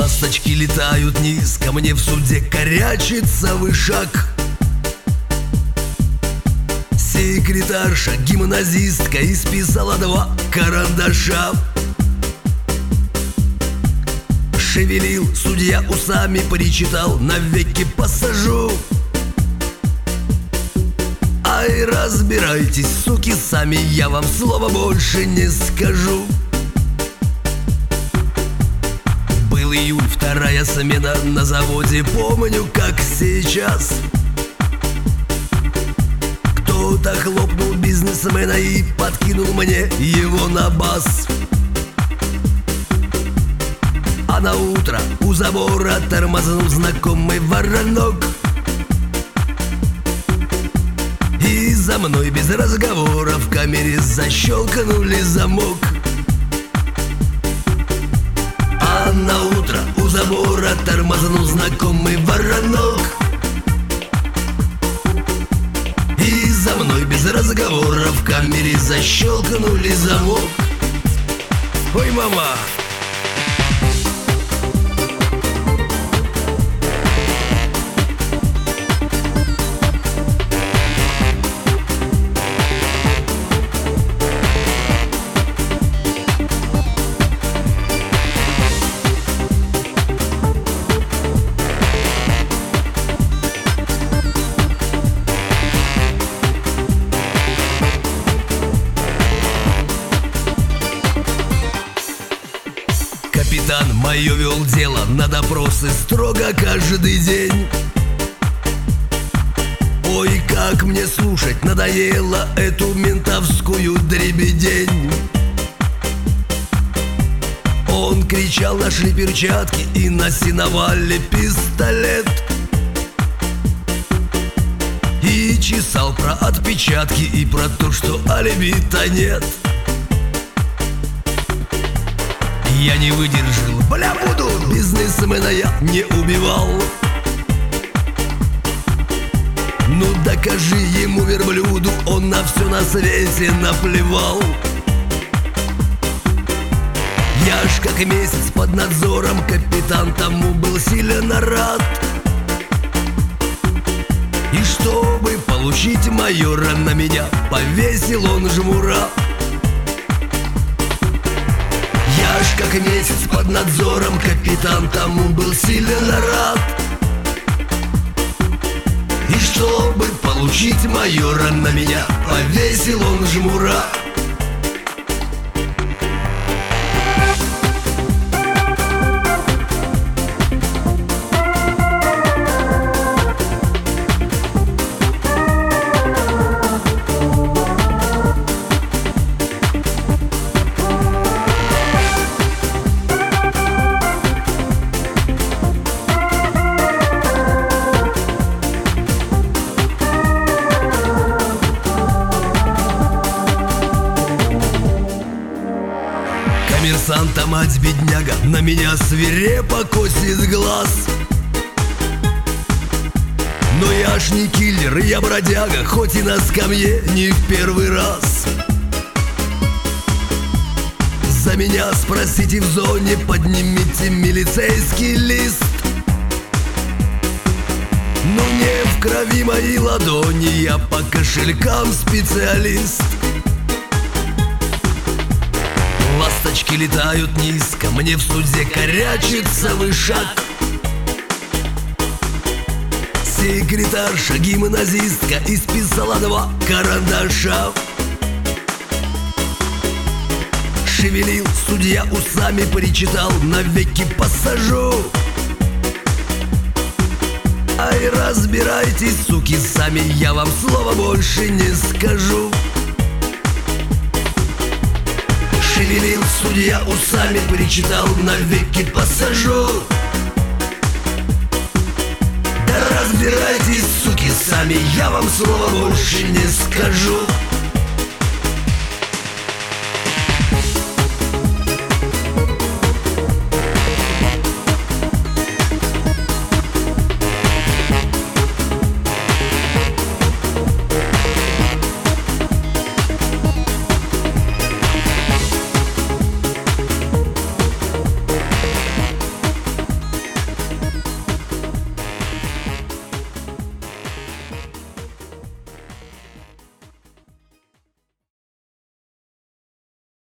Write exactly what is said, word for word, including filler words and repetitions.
Ласточки летают низко, мне в суде корячится вышаг. Секретарша, гимназистка, исписала два карандаша. Шевелил судья усами, причитал: навеки посажу. Ай, разбирайтесь, суки, сами, я вам слова больше не скажу. Был июль, вторая смена на заводе, помню, как сейчас. Кто-то хлопнул бизнесмена и подкинул мне его на бас. А на утро у забора тормознул знакомый воронок. И за мной без разговора в камере защелкнули замок. А на утро у забора тормознул знакомый воронок. И за мной без разговора в камере защелкнули замок. Ой, мама! Капитан мое вел дело на допросы строго каждый день. Ой, как мне слушать надоело эту ментовскую дребедень. Он кричал: нашли перчатки и на сеновале пистолет. И чесал про отпечатки и про то, что алиби-то нет. Я не выдержал: бля, буду! Бизнесмена я не убивал. Ну докажи ему, верблюду, он на все на свете наплевал. Я ж как месяц под надзором, капитан тому был сильно рад. И чтобы получить майора, на меня повесил он жмура. Я ж как месяц под надзором, капитан тому был сильно рад. И чтобы получить майора, на меня повесил он жмура. Коммерсанта мать бедняга на меня свирепо косит глаз. Но я ж не киллер, я бродяга, хоть и на скамье не в первый раз. За меня спросите в зоне, поднимите милицейский лист. Но не в крови мои ладони, я по кошелькам специалист. Ласточки летают низко, мне в суде корячится вышаг. Секретарша, гимназистка, исписала два карандаша. Шевелил судья усами, причитал: навеки посажу. Ай, разбирайтесь, суки, сами, я вам слова больше не скажу. Шевелил судья усами, причитал: навеки посажу. Да разбирайтесь, суки, сами, я вам слова больше не скажу.